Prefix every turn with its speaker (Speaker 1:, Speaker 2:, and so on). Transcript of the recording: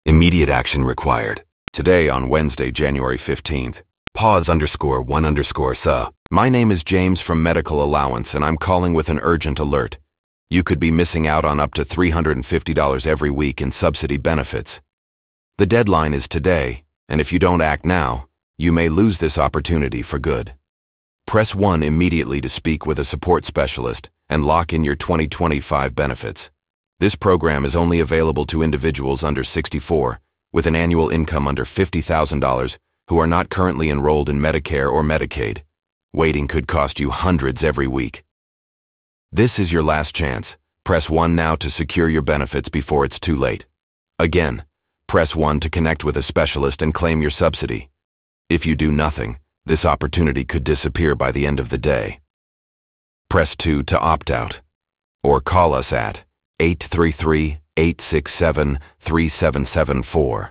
Speaker 1: Immediate action required. Today on Wednesday, January 15th. Pause_1_sir. My name is James from Medical Allowance and I'm calling with an urgent alert. You could be missing out on up to $350 every week in subsidy benefits. The deadline is today, and if you don't act now, you may lose this opportunity for good. Press 1 immediately to speak with a support specialist and lock in your 2025 benefits. This program is only available to individuals under 64 with an annual income under $50,000 who are not currently enrolled in Medicare or Medicaid. Waiting could cost you hundreds every week. This is your last chance. Press 1 now to secure your benefits before it's too late. Again, press 1 to connect with a specialist and claim your subsidy. If you do nothing, this opportunity could disappear by the end of the day. Press 2 to opt out, or call us at 833-867-3774.